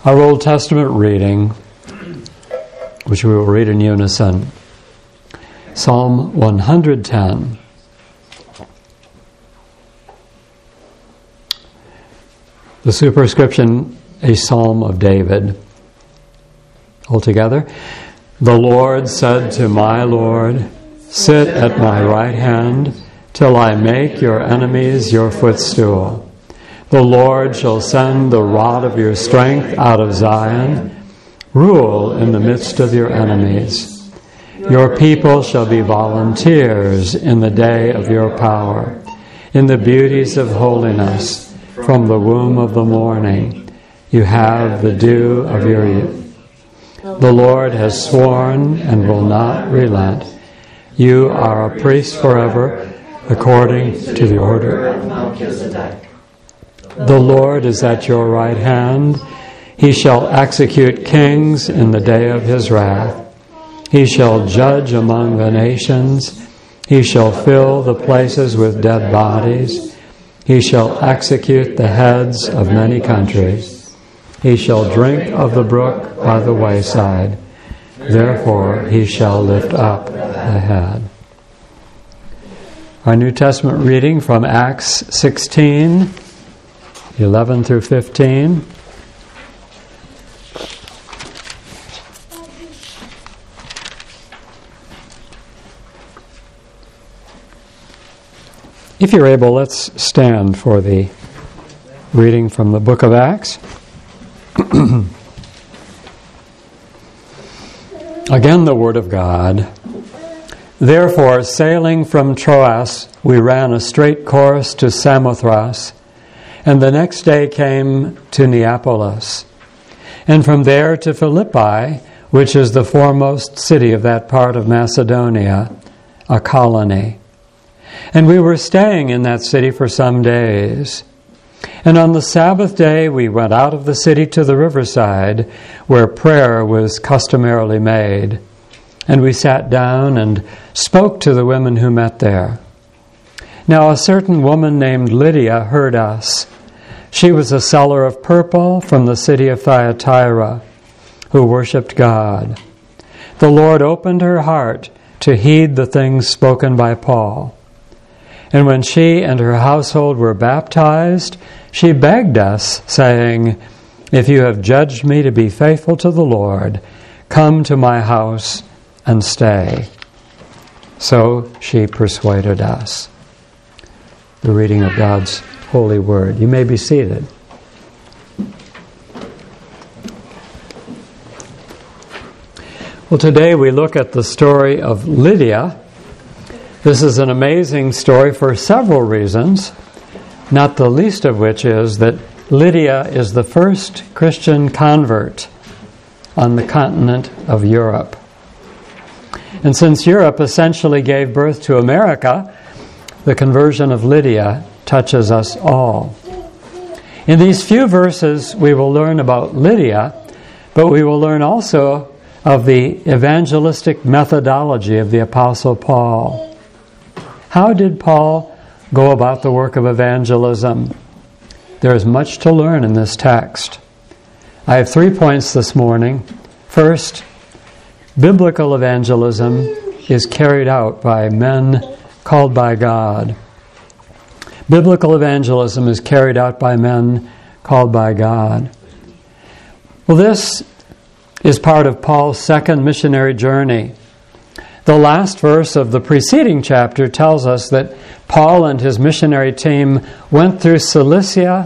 Our Old Testament reading, which we will read in unison, Psalm 110. The superscription, a Psalm of David. Altogether, the Lord said to my Lord, sit at my right hand till I make your enemies your footstool. The Lord shall send the rod of your strength out of Zion. Rule in the midst of your enemies. Your people shall be volunteers in the day of your power, in the beauties of holiness. From the womb of the morning, you have the dew of your youth. The Lord has sworn and will not relent. You are a priest forever, according to the order of Melchizedek. The Lord is at your right hand. He shall execute kings in the day of his wrath. He shall judge among the nations. He shall fill the places with dead bodies. He shall execute the heads of many countries. He shall drink of the brook by the wayside. Therefore he shall lift up the head. Our New Testament reading from Acts 16, 11 through 15. If you're able, let's stand for the reading from the book of Acts. Again, the Word of God. Therefore, sailing from Troas, we ran a straight course to Samothrace, and the next day came to Neapolis, and from there to Philippi, which is the foremost city of that part of Macedonia, a colony. And we were staying in that city for some days. And on the Sabbath day we went out of the city to the riverside, where prayer was customarily made. And we sat down and spoke to the women who met there. Now a certain woman named Lydia heard us. She was a seller of purple from the city of Thyatira, who worshipped God. The Lord opened her heart to heed the things spoken by Paul. And when she and her household were baptized, she begged us, saying, if you have judged me to be faithful to the Lord, come to my house and stay. So she persuaded us. The reading of God's holy word. You may be seated. Well, today we look at the story of Lydia. This is an amazing story for several reasons, not the least of which is that Lydia is the first Christian convert on the continent of Europe. And since Europe essentially gave birth to America, the conversion of Lydia touches us all. In these few verses, we will learn about Lydia, but we will learn also of the evangelistic methodology of the Apostle Paul. How did Paul go about the work of evangelism? There is much to learn in this text. I have 3 points this morning. First, biblical evangelism is carried out by men called by God. Biblical evangelism is carried out by men called by God. Well, this is part of Paul's second missionary journey. The last verse of the preceding chapter tells us that Paul and his missionary team went through Syria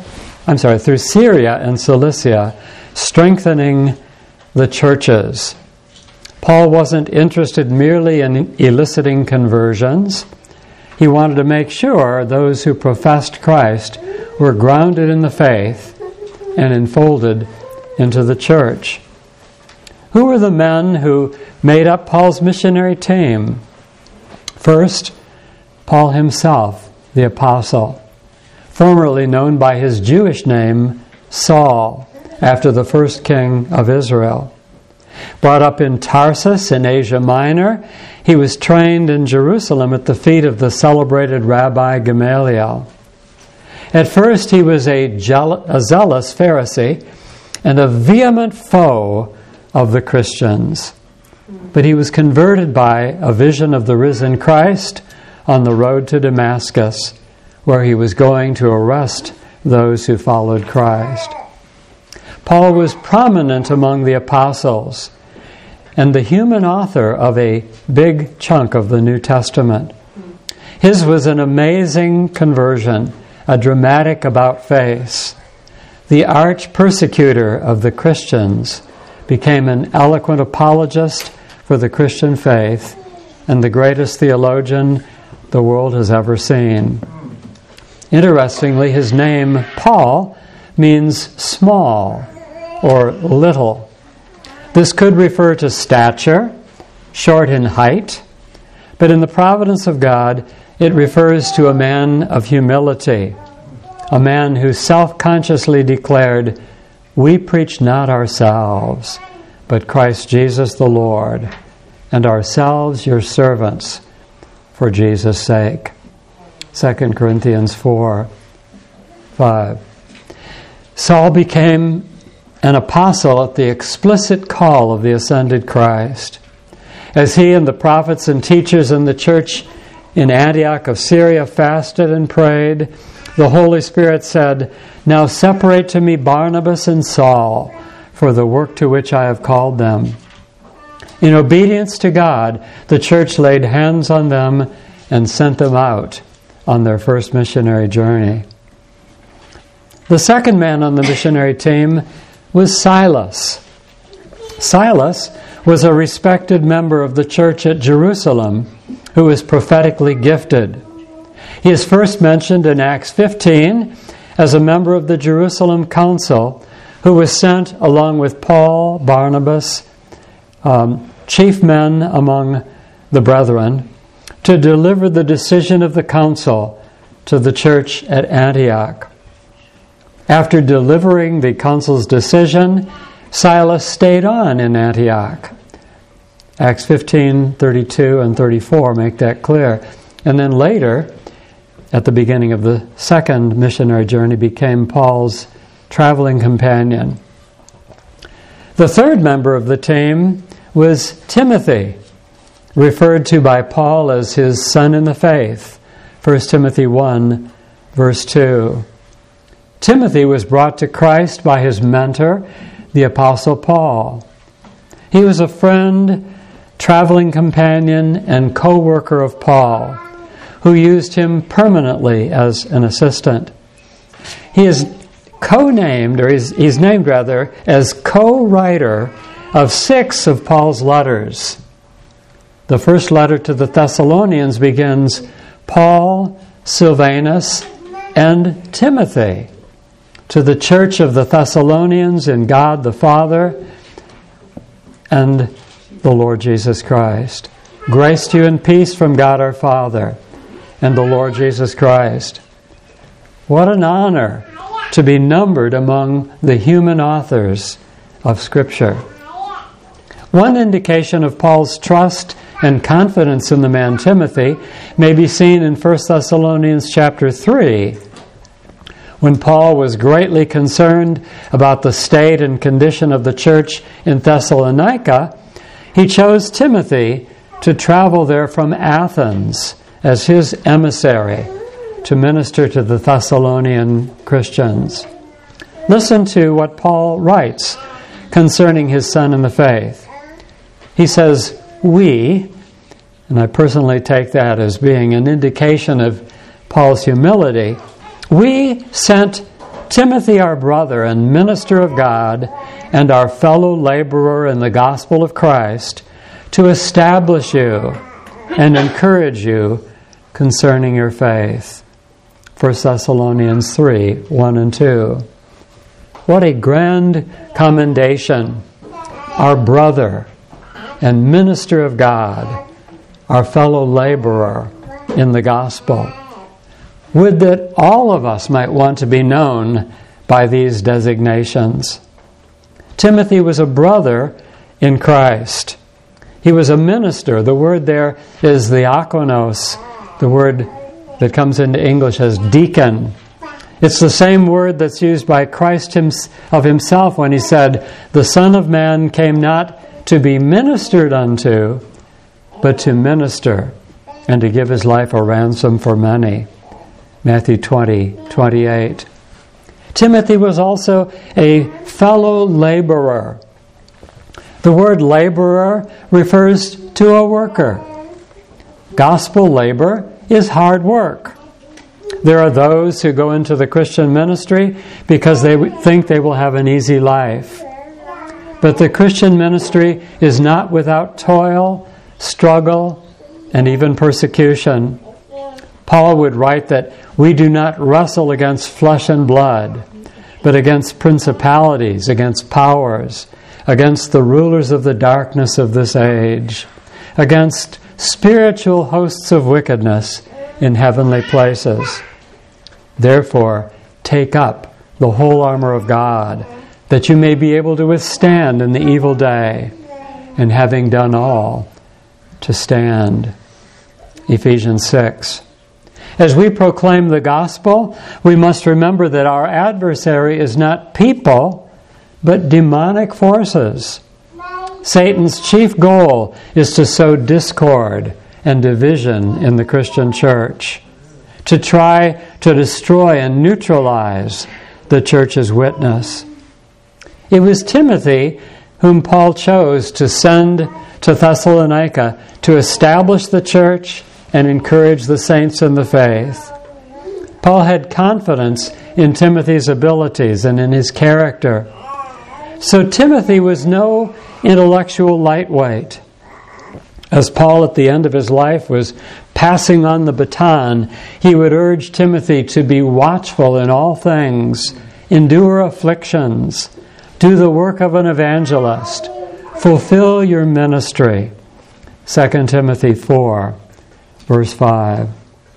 and Cilicia, strengthening the churches. Paul wasn't interested merely in eliciting conversions. He wanted to make sure those who professed Christ were grounded in the faith and enfolded into the church. Who were the men who made up Paul's missionary team? First, Paul himself, the apostle, formerly known by his Jewish name, Saul, after the first king of Israel. Brought up in Tarsus in Asia Minor, he was trained in Jerusalem at the feet of the celebrated Rabbi Gamaliel. At first he was a zealous Pharisee, and a vehement foe of the Christians. But he was converted by a vision of the risen Christ on the road to Damascus, where he was going to arrest those who followed Christ. Paul was prominent among the apostles and the human author of a big chunk of the New Testament. His was an amazing conversion, a dramatic about-face. The arch persecutor of the Christians became an eloquent apologist for the Christian faith and the greatest theologian the world has ever seen. Interestingly, his name, Paul, means small or little. This could refer to stature, short in height, but in the providence of God, it refers to a man of humility, a man who self-consciously declared, "We preach not ourselves, but Christ Jesus the Lord, and ourselves your servants, for Jesus' sake." 2 Corinthians 4:5. Saul became an apostle at the explicit call of the ascended Christ. As he and the prophets and teachers in the church in Antioch of Syria fasted and prayed, the Holy Spirit said, "Now separate to me Barnabas and Saul for the work to which I have called them." In obedience to God, the church laid hands on them and sent them out on their first missionary journey. The second man on the missionary team was Silas. Silas was a respected member of the church at Jerusalem who was prophetically gifted. He is first mentioned in Acts 15 as a member of the Jerusalem Council who was sent along with Paul, Barnabas, chief men among the brethren, to deliver the decision of the council to the church at Antioch. After delivering the council's decision, Silas stayed on in Antioch. Acts 15:32 and 34 make that clear. And then later, at the beginning of the second missionary journey, became Paul's traveling companion. The third member of the team was Timothy, referred to by Paul as his son in the faith, 1 Timothy 1, verse 2. Timothy was brought to Christ by his mentor, the Apostle Paul. He was a friend, traveling companion, and co-worker of Paul, who used him permanently as an assistant. He is co-named, or he's named rather, as co-writer of 6 of Paul's letters. The first letter to the Thessalonians begins, Paul, Silvanus, and Timothy, to the church of the Thessalonians in God the Father and the Lord Jesus Christ. Grace to you and peace from God our Father and the Lord Jesus Christ. What an honor to be numbered among the human authors of Scripture. One indication of Paul's trust and confidence in the man Timothy may be seen in 1 Thessalonians chapter 3, when Paul was greatly concerned about the state and condition of the church in Thessalonica. He chose Timothy to travel there from Athens as his emissary to minister to the Thessalonian Christians. Listen to what Paul writes concerning his son in the faith. He says, "We," and I personally take that as being an indication of Paul's humility, "we sent Timothy, our brother and minister of God, and our fellow laborer in the gospel of Christ, to establish you and encourage you concerning your faith." 1 Thessalonians 3, 1 and 2. What a grand commendation. Our brother and minister of God, our fellow laborer in the gospel. Would that all of us might want to be known by these designations. Timothy was a brother in Christ. He was a minister. The word there is diakonos, the word that comes into English as deacon. It's the same word that's used by Christ of himself when he said, "The Son of Man came not to be ministered unto, but to minister, and to give his life a ransom for many." Matthew 20:28. Timothy was also a fellow laborer. The word laborer refers to a worker. Gospel labor is hard work. There are those who go into the Christian ministry because they think they will have an easy life. But the Christian ministry is not without toil, struggle, and even persecution. Paul would write that we do not wrestle against flesh and blood, but against principalities, against powers, against the rulers of the darkness of this age, against spiritual hosts of wickedness in heavenly places. Therefore, take up the whole armor of God, that you may be able to withstand in the evil day, and having done all, to stand. Ephesians 6. As we proclaim the gospel, we must remember that our adversary is not people, but demonic forces. Satan's chief goal is to sow discord and division in the Christian church, to try to destroy and neutralize the church's witness. It was Timothy whom Paul chose to send to Thessalonica to establish the church and encourage the saints in the faith. Paul had confidence in Timothy's abilities and in his character. So Timothy was no intellectual lightweight. As Paul at the end of his life was passing on the baton, he would urge Timothy to be watchful in all things, endure afflictions, do the work of an evangelist, fulfill your ministry. 2 Timothy 4, verse 5.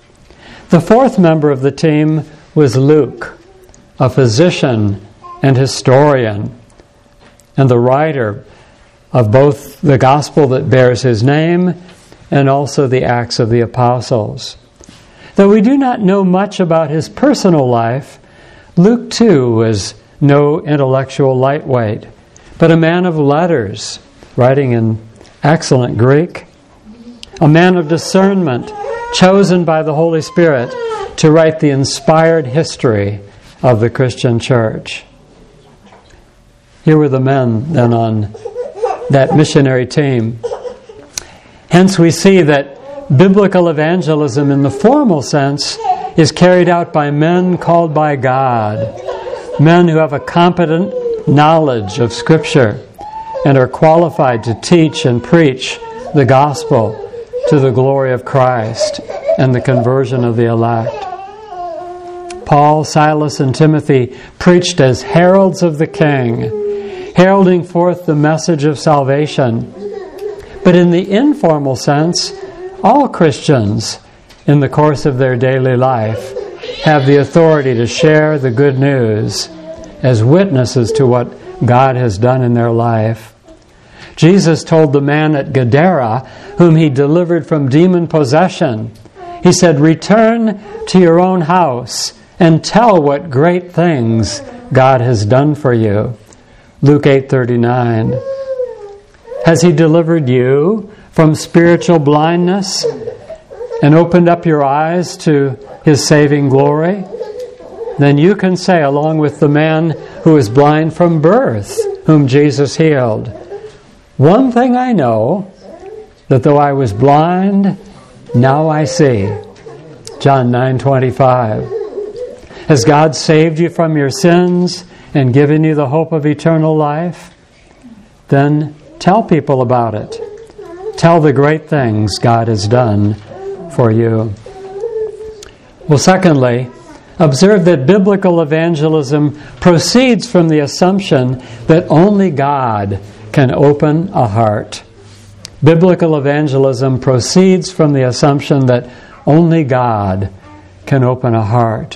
The fourth member of the team was Luke, a physician and historian, and the writer of both the gospel that bears his name and also the Acts of the Apostles. Though we do not know much about his personal life, Luke too was no intellectual lightweight, but a man of letters, writing in excellent Greek, a man of discernment, chosen by the Holy Spirit to write the inspired history of the Christian church. Here were the men then on that missionary team. Hence we see that biblical evangelism in the formal sense is carried out by men called by God, men who have a competent knowledge of Scripture and are qualified to teach and preach the gospel to the glory of Christ and the conversion of the elect. Paul, Silas, and Timothy preached as heralds of the King, heralding forth the message of salvation. But in the informal sense, all Christians in the course of their daily life have the authority to share the good news as witnesses to what God has done in their life. Jesus told the man at Gadara, whom he delivered from demon possession, he said, "Return to your own house and tell what great things God has done for you." Luke 8:39. Has he delivered you from spiritual blindness and opened up your eyes to his saving glory? Then you can say, along with the man who is blind from birth, whom Jesus healed, "One thing I know, that though I was blind, now I see." John 9:25. Has God saved you from your sins and given you the hope of eternal life? Then tell people about it. Tell the great things God has done for you. Well, secondly, observe that biblical evangelism proceeds from the assumption that only God can open a heart. Biblical evangelism proceeds from the assumption that only God can open a heart.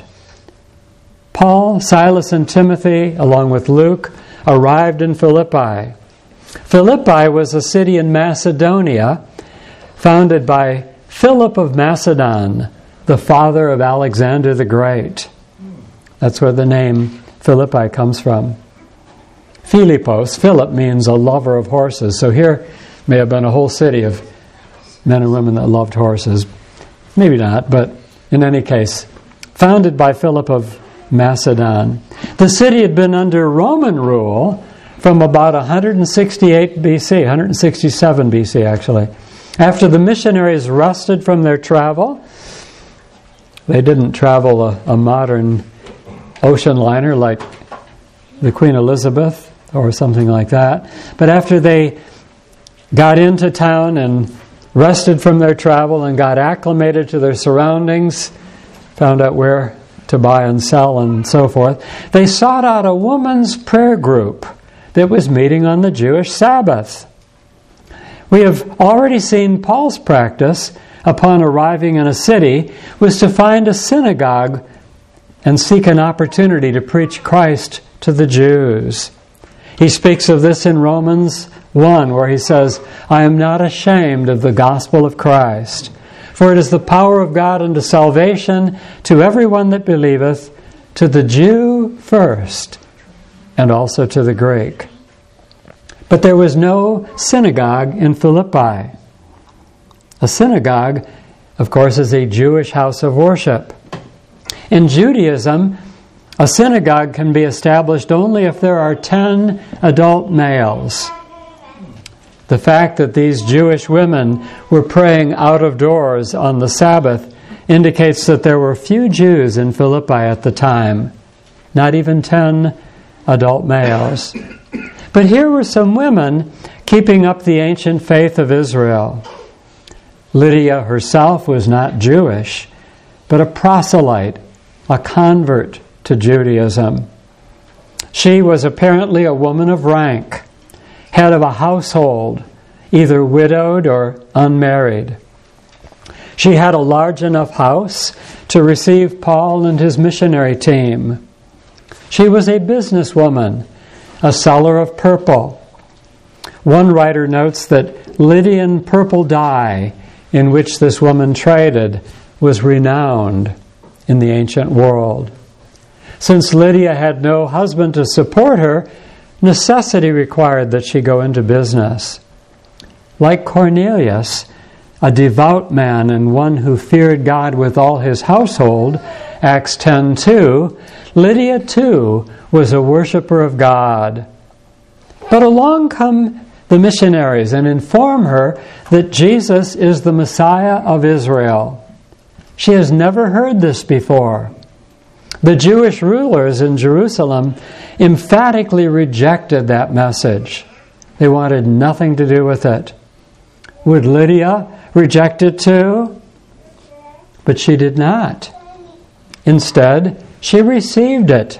Paul, Silas, and Timothy, along with Luke, arrived in Philippi. Philippi was a city in Macedonia founded by Philip of Macedon, the father of Alexander the Great. That's where the name Philippi comes from. Philippos, Philip means a lover of horses. So here may have been a whole city of men and women that loved horses. Maybe not, but in any case, founded by Philip of Macedon. The city had been under Roman rule from about 168 BC, 167 BC actually. After the missionaries rested from their travel, they didn't travel a modern ocean liner like the Queen Elizabeth or something like that. But after they got into town and rested from their travel and got acclimated to their surroundings, found out where to buy and sell and so forth, they sought out a woman's prayer group that was meeting on the Jewish Sabbath. We have already seen Paul's practice upon arriving in a city was to find a synagogue and seek an opportunity to preach Christ to the Jews. He speaks of this in Romans 1, where he says, I am not ashamed of the gospel of Christ, for it is the power of God unto salvation to everyone that believeth, to the Jew first, and also to the Greek. But there was no synagogue in Philippi. A synagogue, of course, is a Jewish house of worship. In Judaism, a synagogue can be established only if there are 10 adult males. The fact that these Jewish women were praying out of doors on the Sabbath indicates that there were few Jews in Philippi at the time, not even 10 adult males. But here were some women keeping up the ancient faith of Israel. Lydia herself was not Jewish, but a proselyte, a convert to Judaism. She was apparently a woman of rank, head of a household, either widowed or unmarried. She had a large enough house to receive Paul and his missionary team. She was a businesswoman, a seller of purple. One writer notes that Lydian purple dye in which this woman traded was renowned in the ancient world. Since Lydia had no husband to support her, necessity required that she go into business. Like Cornelius, a devout man and one who feared God with all his household, Acts 10:2, Lydia too was a worshiper of God. But along come the missionaries and inform her that Jesus is the Messiah of Israel. She has never heard this before. The Jewish rulers in Jerusalem emphatically rejected that message. They wanted nothing to do with it. Would Lydia reject it too? But she did not. Instead, she received it.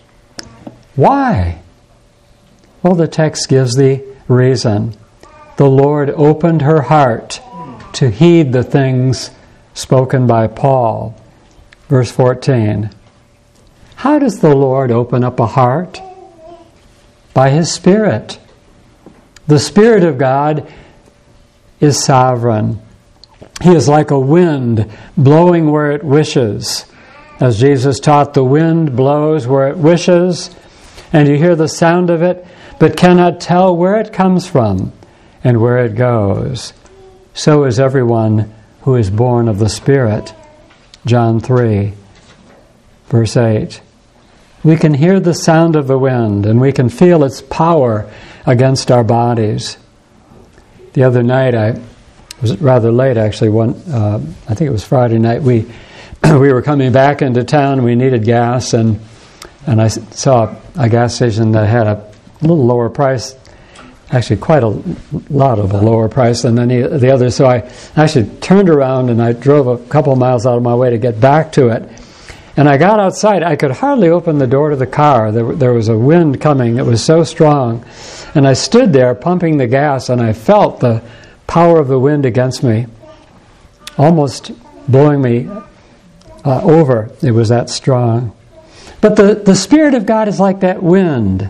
Why? Well, the text gives the reason. The Lord opened her heart to heed the things spoken by Paul. Verse 14. How does the Lord open up a heart? By His Spirit. The Spirit of God is sovereign. He is like a wind blowing where it wishes. As Jesus taught, the wind blows where it wishes, and you hear the sound of it, but cannot tell where it comes from and where it goes. So is everyone who is born of the Spirit. John 3, verse 8. We can hear the sound of the wind, and we can feel its power against our bodies. The other night, it was rather late actually, I think it was Friday night, we were coming back into town, we needed gas, and I saw a gas station that had a little lower price, actually quite a lot of a lower price than any of the others, so I actually turned around and I drove a couple of miles out of my way to get back to it. And I got outside, I could hardly open the door to the car. There was a wind coming that was so strong. And I stood there pumping the gas, and I felt the power of the wind against me, almost blowing me over. It was that strong. But the Spirit of God is like that wind.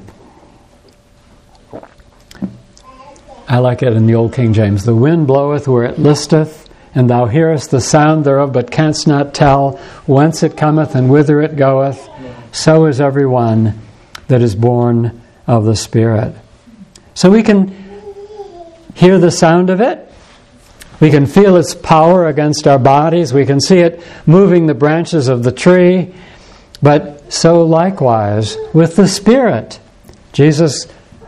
I like it in the Old King James. The wind bloweth where it listeth, and thou hearest the sound thereof, but canst not tell whence it cometh and whither it goeth. so is everyone that is born of the Spirit. So we can hear the sound of it. We can feel its power against our bodies. We can see it moving the branches of the tree. But so likewise with the Spirit. Jesus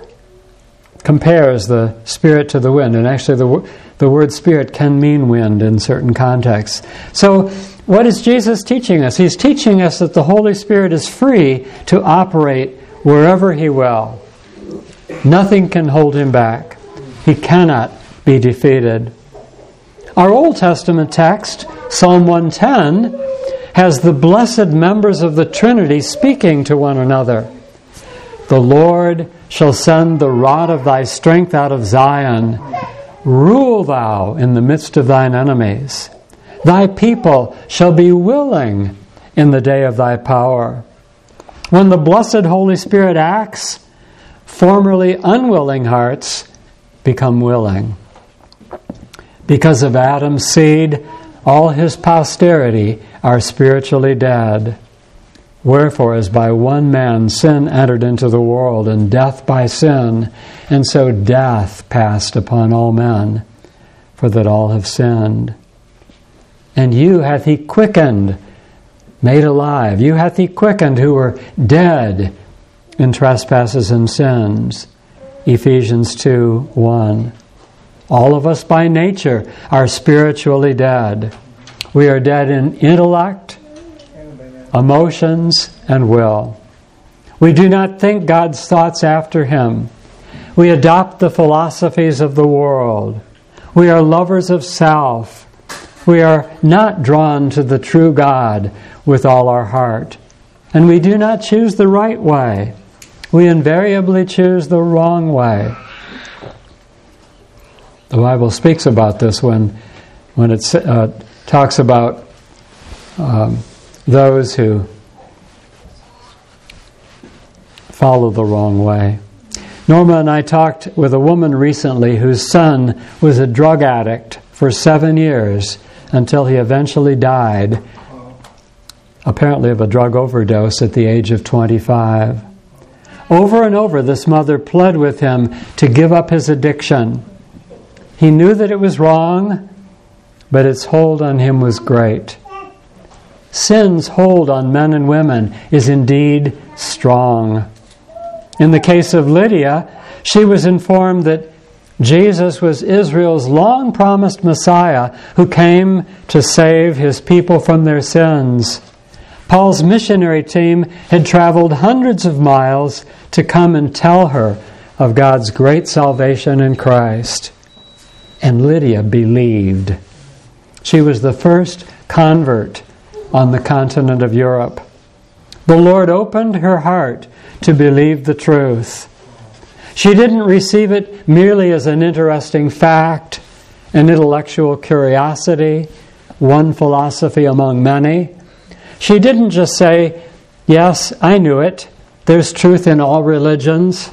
compares the Spirit to the wind. And actually the word Spirit can mean wind in certain contexts. So what is Jesus teaching us? He's teaching us that the Holy Spirit is free to operate wherever He will. Nothing can hold Him back. He cannot be defeated. Our Old Testament text, Psalm 110, has the blessed members of the Trinity speaking to one another. The Lord shall send the rod of thy strength out of Zion. Rule thou in the midst of thine enemies. Thy people shall be willing in the day of thy power. When the blessed Holy Spirit acts, formerly unwilling hearts become willing. Because of Adam's seed, all his posterity are spiritually dead. Wherefore, as by one man sin entered into the world, and death by sin, and so death passed upon all men, for that all have sinned. And you hath He quickened, made alive. You hath He quickened who were dead in trespasses and sins. Ephesians 2:1. All of us by nature are spiritually dead. We are dead in intellect, emotions, and will. We do not think God's thoughts after Him. We adopt the philosophies of the world. We are lovers of self. We are not drawn to the true God with all our heart. And we do not choose the right way. We invariably choose the wrong way. The Bible speaks about this when it talks about those who follow the wrong way. Norma and I talked with a woman recently whose son was a drug addict for 7 years until he eventually died, apparently of a drug overdose at the age of 25. Over and over, this mother pled with him to give up his addiction. He knew that it was wrong, but its hold on him was great. Sin's hold on men and women is indeed strong. In the case of Lydia, she was informed that Jesus was Israel's long-promised Messiah who came to save His people from their sins. Paul's missionary team had traveled hundreds of miles to come and tell her of God's great salvation in Christ. And Lydia believed. She was the first convert on the continent of Europe. The Lord opened her heart to believe the truth. She didn't receive it merely as an interesting fact, an intellectual curiosity, one philosophy among many. She didn't just say, "Yes, I knew it. There's truth in all religions."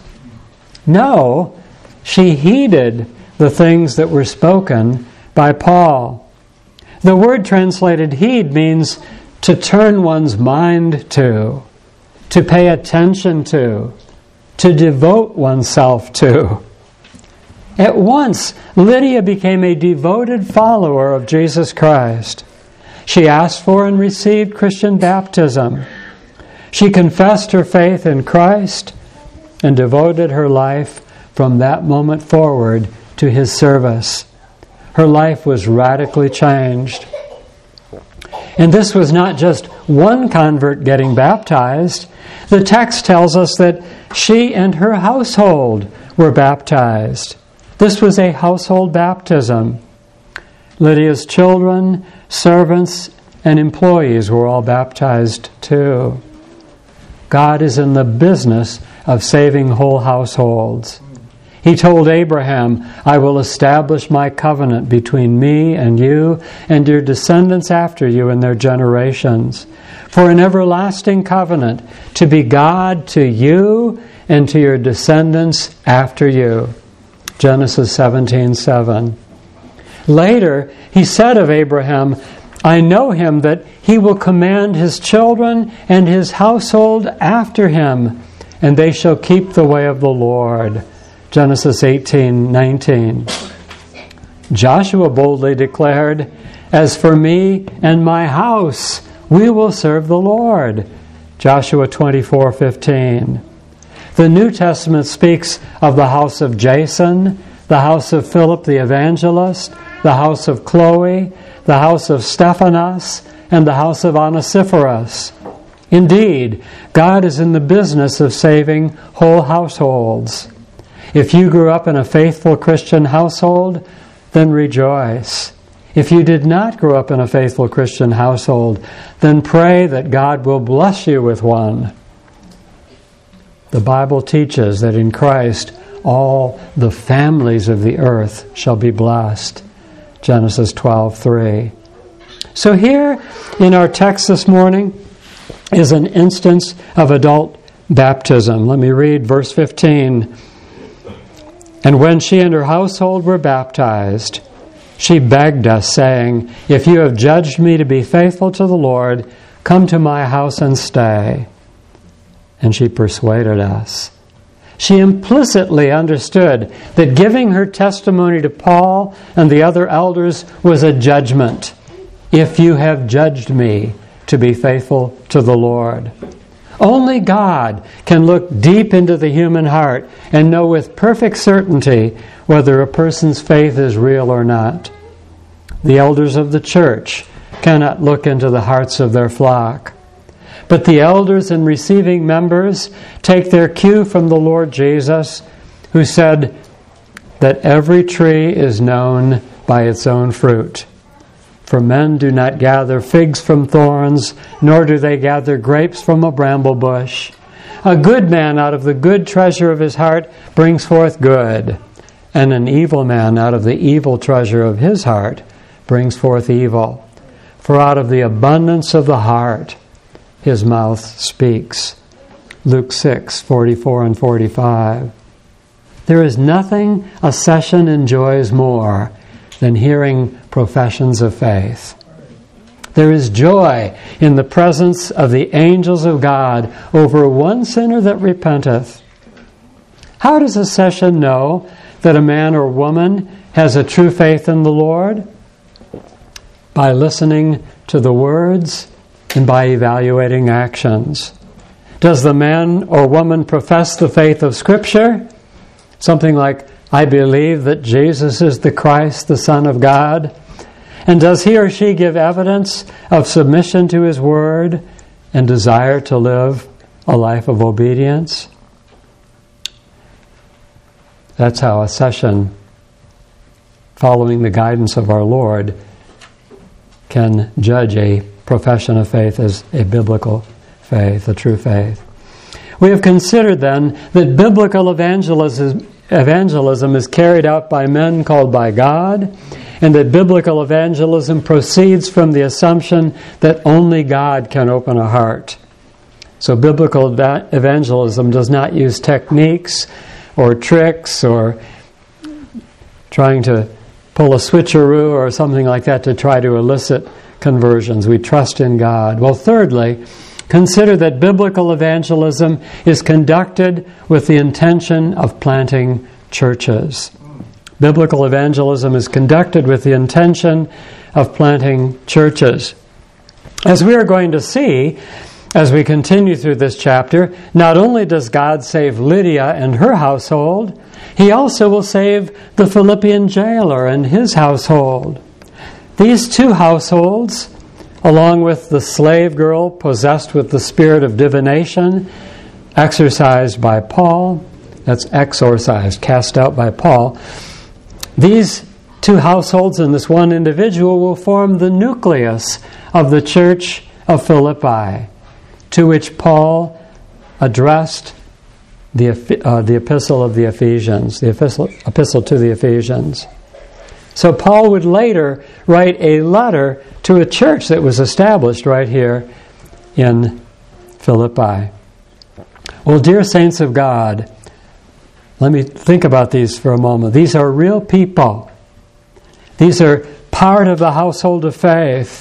No, she heeded the things that were spoken by Paul. The word translated heed means to turn one's mind to pay attention to devote oneself to. At once, Lydia became a devoted follower of Jesus Christ. She asked for and received Christian baptism. She confessed her faith in Christ and devoted her life from that moment forward to His service. Her life was radically changed. And this was not just one convert getting baptized. The text tells us that she and her household were baptized. This was a household baptism. Lydia's children, servants, and employees were all baptized too. God is in the business of saving whole households. He told Abraham, "I will establish my covenant between me and you and your descendants after you in their generations, for an everlasting covenant to be God to you and to your descendants after you." Genesis 17:7. Later, He said of Abraham, I know him that he will command his children and his household after him, and they shall keep the way of the Lord. Genesis 18:19. Joshua boldly declared, as for me and my house, we will serve the Lord. Joshua 24:15. The New Testament speaks of the house of Jason, the house of Philip the evangelist, the house of Chloe, the house of Stephanas, and the house of Onesiphorus. Indeed, God is in the business of saving whole households. If you grew up in a faithful Christian household, then rejoice. If you did not grow up in a faithful Christian household, then pray that God will bless you with one. The Bible teaches that in Christ all the families of the earth shall be blessed. Genesis 12:3. So here in our text this morning is an instance of adult baptism. Let me read verse 15. And when she and her household were baptized, she begged us, saying, if you have judged me to be faithful to the Lord, come to my house and stay. And she persuaded us. She implicitly understood that giving her testimony to Paul and the other elders was a judgment. If you have judged me to be faithful to the Lord. Only God can look deep into the human heart and know with perfect certainty whether a person's faith is real or not. The elders of the church cannot look into the hearts of their flock. But the elders and receiving members take their cue from the Lord Jesus, who said that every tree is known by its own fruit. For men do not gather figs from thorns, nor do they gather grapes from a bramble bush. A good man out of the good treasure of his heart brings forth good, and an evil man out of the evil treasure of his heart brings forth evil. For out of the abundance of the heart his mouth speaks. Luke 6:44 and 45. There is nothing a session enjoys more than hearing professions of faith. There is joy in the presence of the angels of God over one sinner that repenteth. How does a session know that a man or woman has a true faith in the Lord? By listening to the words and by evaluating actions. Does the man or woman profess the faith of Scripture? Something like, I believe that Jesus is the Christ, the Son of God. And does he or she give evidence of submission to his word and desire to live a life of obedience? That's how a session following the guidance of our Lord can judge a profession of faith as a biblical faith, a true faith. We have considered then that biblical evangelism is carried out by men called by God, and that biblical evangelism proceeds from the assumption that only God can open a heart. So biblical evangelism does not use techniques or tricks or trying to pull a switcheroo or something like that to try to elicit conversions. We trust in God. Well, thirdly, consider that biblical evangelism is conducted with the intention of planting churches. Biblical evangelism is conducted with the intention of planting churches. As we are going to see, as we continue through this chapter, not only does God save Lydia and her household, he also will save the Philippian jailer and his household. These two households, along with the slave girl possessed with the spirit of divination, exorcised by Paul, that's exorcised, cast out by Paul, these two households and this one individual will form the nucleus of the church of Philippi, to which Paul addressed the epistle of the Ephesians, the epistle to the Ephesians. So Paul would later write a letter to a church that was established right here in Philippi. Well, dear saints of God, let me think about these for a moment. These are real people. These are part of the household of faith.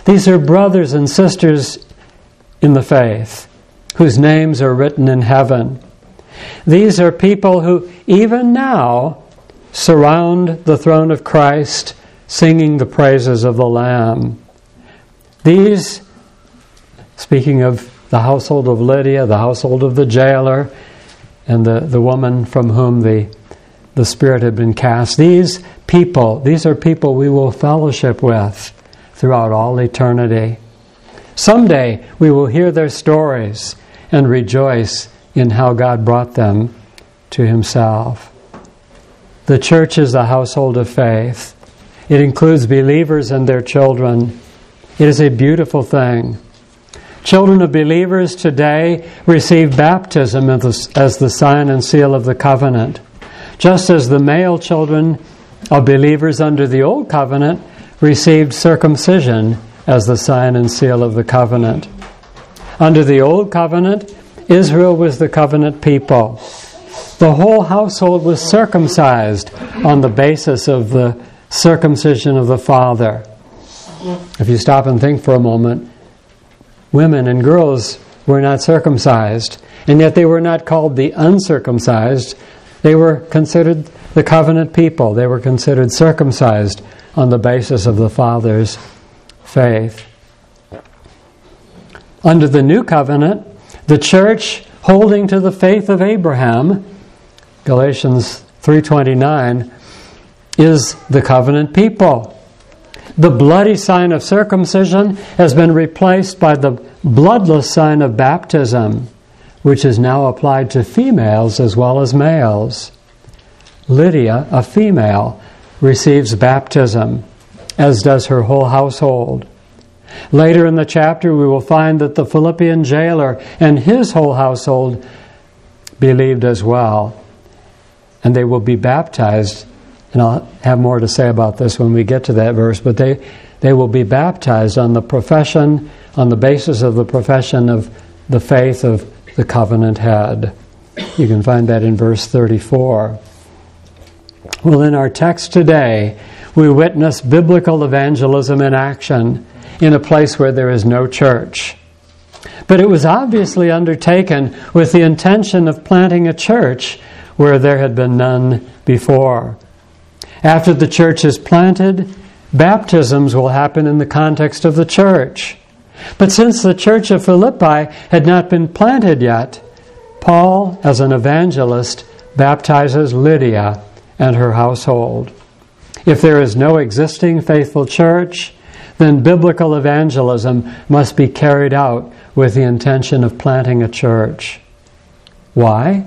These are brothers and sisters in the faith, whose names are written in heaven. These are people who, even now, surround the throne of Christ, singing the praises of the Lamb. These, speaking of the household of Lydia, the household of the jailer, and the woman from whom the spirit had been cast, these are people we will fellowship with throughout all eternity. Someday we will hear their stories and rejoice in how God brought them to Himself. The church is a household of faith. It includes believers and their children. It is a beautiful thing. Children of believers today receive baptism as the sign and seal of the covenant, just as the male children of believers under the old covenant received circumcision as the sign and seal of the covenant. Under the old covenant, Israel was the covenant people. The whole household was circumcised on the basis of the circumcision of the father. If you stop and think for a moment, women and girls were not circumcised, and yet they were not called the uncircumcised. They were considered the covenant people. They were considered circumcised on the basis of the father's faith. Under the new covenant, the church, holding to the faith of Abraham, Galatians 3:29, is the covenant people. The bloody sign of circumcision has been replaced by the bloodless sign of baptism, which is now applied to females as well as males. Lydia, a female, receives baptism, as does her whole household. Later in the chapter, we will find that the Philippian jailer and his whole household believed as well, and they will be baptized. And I'll have more to say about this when we get to that verse, but they will be baptized on the basis of the profession of the faith of the covenant head. You can find that in verse 34. Well, in our text today, we witness biblical evangelism in action in a place where there is no church. But it was obviously undertaken with the intention of planting a church where there had been none before. After the church is planted, baptisms will happen in the context of the church. But since the church of Philippi had not been planted yet, Paul, as an evangelist, baptizes Lydia and her household. If there is no existing faithful church, then biblical evangelism must be carried out with the intention of planting a church. Why?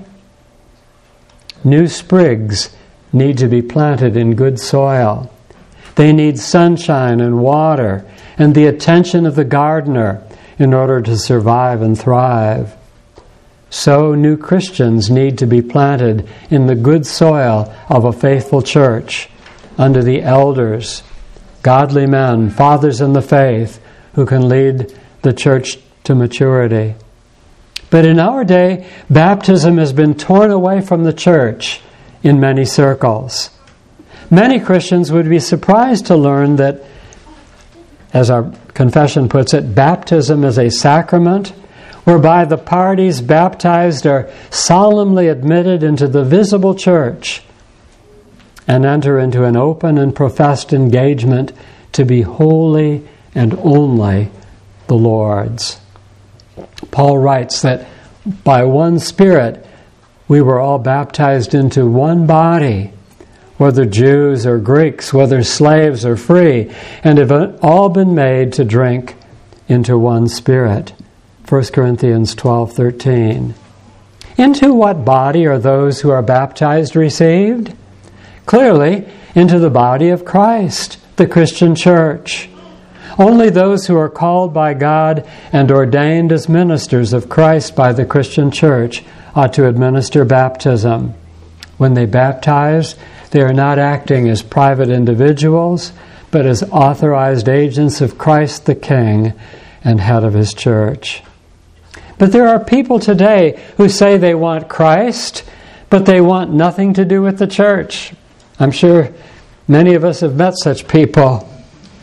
New sprigs need to be planted in good soil. They need sunshine and water and the attention of the gardener in order to survive and thrive. So new Christians need to be planted in the good soil of a faithful church under the elders, godly men, fathers in the faith, who can lead the church to maturity. But in our day, baptism has been torn away from the church in many circles. Many Christians would be surprised to learn that, as our confession puts it, baptism is a sacrament whereby the parties baptized are solemnly admitted into the visible church and enter into an open and professed engagement to be wholly and only the Lord's. Paul writes that by one Spirit we were all baptized into one body, whether Jews or Greeks, whether slaves or free, and have all been made to drink into one Spirit. 1 Corinthians 12:13. Into what body are those who are baptized received? Clearly, into the body of Christ, the Christian church. Only those who are called by God and ordained as ministers of Christ by the Christian church ought to administer baptism. When they baptize, they are not acting as private individuals, but as authorized agents of Christ the King and head of His church. But there are people today who say they want Christ, but they want nothing to do with the church. I'm sure many of us have met such people.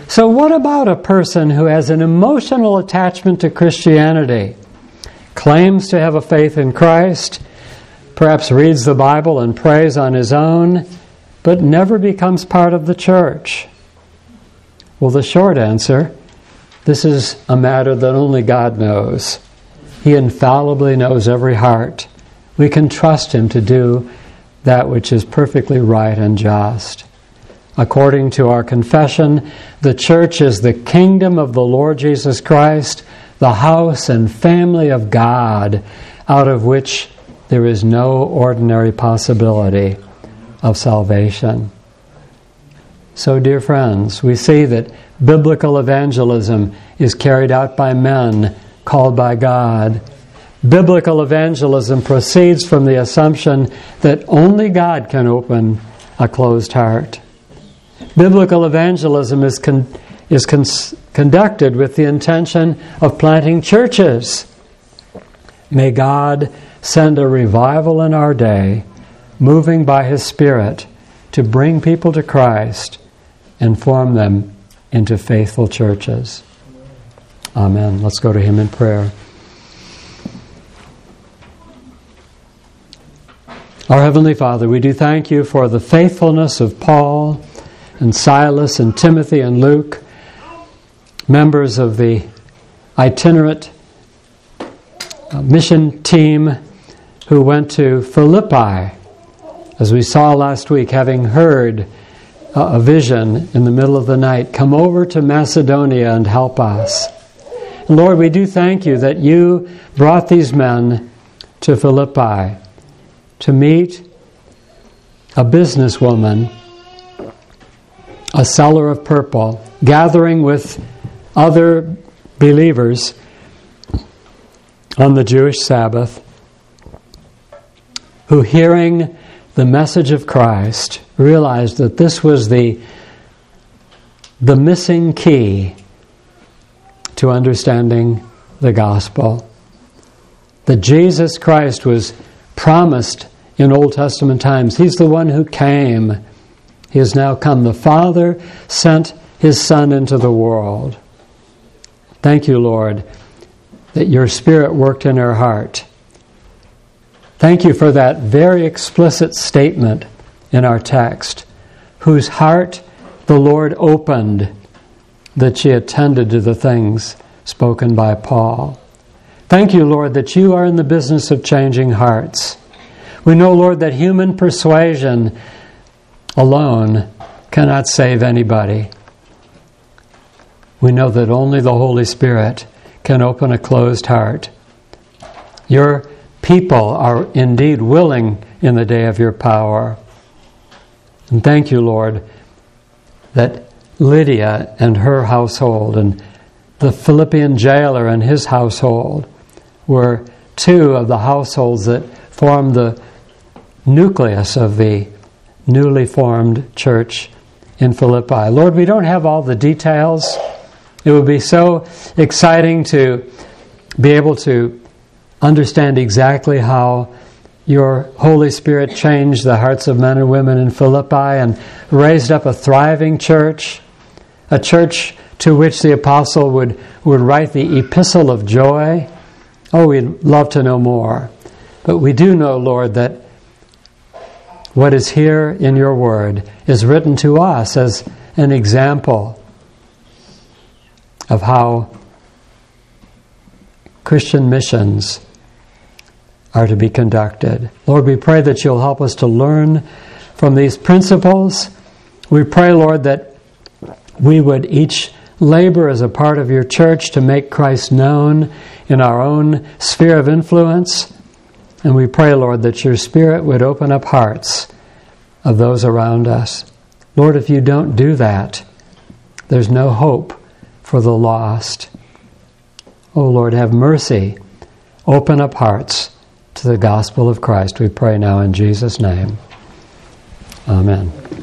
So what about a person who has an emotional attachment to Christianity, claims to have a faith in Christ, perhaps reads the Bible and prays on his own, but never becomes part of the church? Well, the short answer, this is a matter that only God knows. He infallibly knows every heart. We can trust Him to do that which is perfectly right and just. According to our confession, the church is the kingdom of the Lord Jesus Christ, the house and family of God, out of which there is no ordinary possibility of salvation. So, dear friends, we see that biblical evangelism is carried out by men called by God. Biblical evangelism proceeds from the assumption that only God can open a closed heart. Biblical evangelism is conducted with the intention of planting churches. May God send a revival in our day, moving by His Spirit to bring people to Christ and form them into faithful churches. Amen. Let's go to Him in prayer. Our Heavenly Father, we do thank You for the faithfulness of Paul and Silas and Timothy and Luke, members of the itinerant mission team who went to Philippi, as we saw last week, having heard a vision in the middle of the night, come over to Macedonia and help us. And Lord, we do thank You that You brought these men to Philippi to meet a businesswoman, a seller of purple, gathering with other believers on the Jewish Sabbath, who, hearing the message of Christ, realized that this was the missing key to understanding the gospel. That Jesus Christ was promised in Old Testament times. He's the one who came. He has now come. The Father sent His Son into the world. Thank You, Lord, that Your Spirit worked in her heart. Thank You for that very explicit statement in our text, whose heart the Lord opened, that she attended to the things spoken by Paul. Thank You, Lord, that You are in the business of changing hearts. We know, Lord, that human persuasion alone cannot save anybody. We know that only the Holy Spirit can open a closed heart. Your people are indeed willing in the day of Your power. And thank You, Lord, that Lydia and her household and the Philippian jailer and his household were two of the households that formed the nucleus of the newly formed church in Philippi. Lord, we don't have all the details. It would be so exciting to be able to understand exactly how Your Holy Spirit changed the hearts of men and women in Philippi and raised up a thriving church, a church to which the apostle would write the epistle of joy. Oh, we'd love to know more. But we do know, Lord, that what is here in Your Word is written to us as an example of how Christian missions are to be conducted. Lord, we pray that You'll help us to learn from these principles. We pray, Lord, that we would each labor as a part of Your church to make Christ known in our own sphere of influence. And we pray, Lord, that Your Spirit would open up hearts of those around us. Lord, if You don't do that, there's no hope for the lost. Oh, Lord, have mercy. Open up hearts to the gospel of Christ. We pray now in Jesus' name. Amen.